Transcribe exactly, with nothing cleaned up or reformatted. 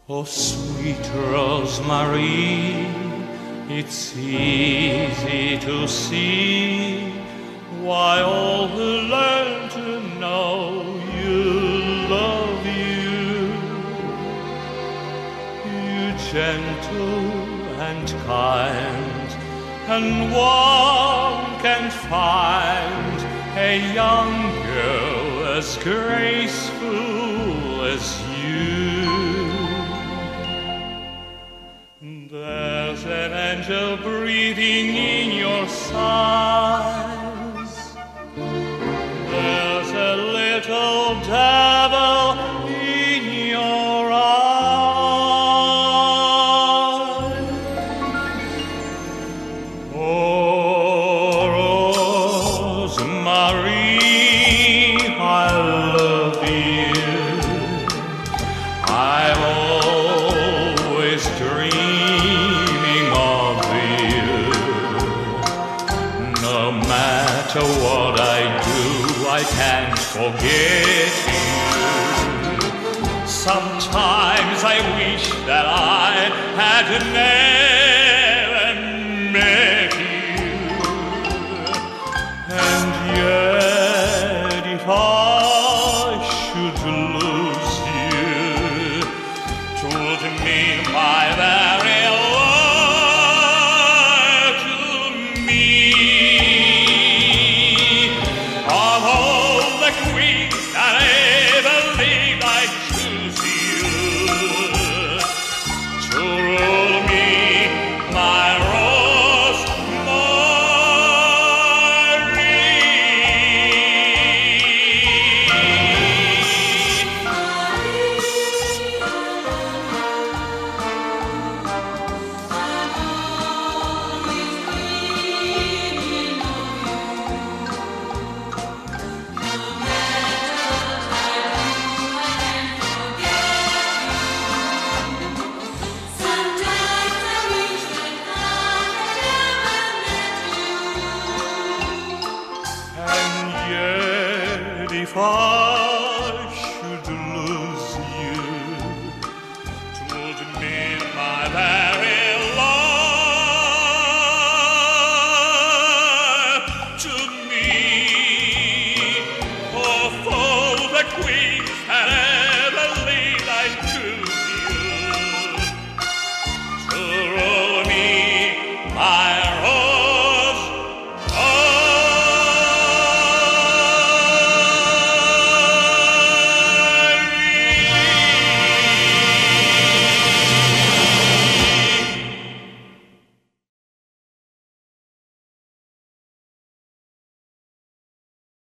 Oh, sweet Rosemary, it's easy to see why all who learn to know you love you. You gentle and kind, and one can't find a young girl as graceful as you. There's an angel breathing in your sighs. There's a little devil in your eyes. Oh, Rosemary, I love you. I'm always dreaming of you. No matter what I do, I can't forget you. Sometimes I wish that I had never met you. And yet if I should lose you, 'twould mean my very life to me. Of all the queens that ever lived, I choose you to rule me, my if I should lose you, 'twould mean my very life to me. Oh, for the queen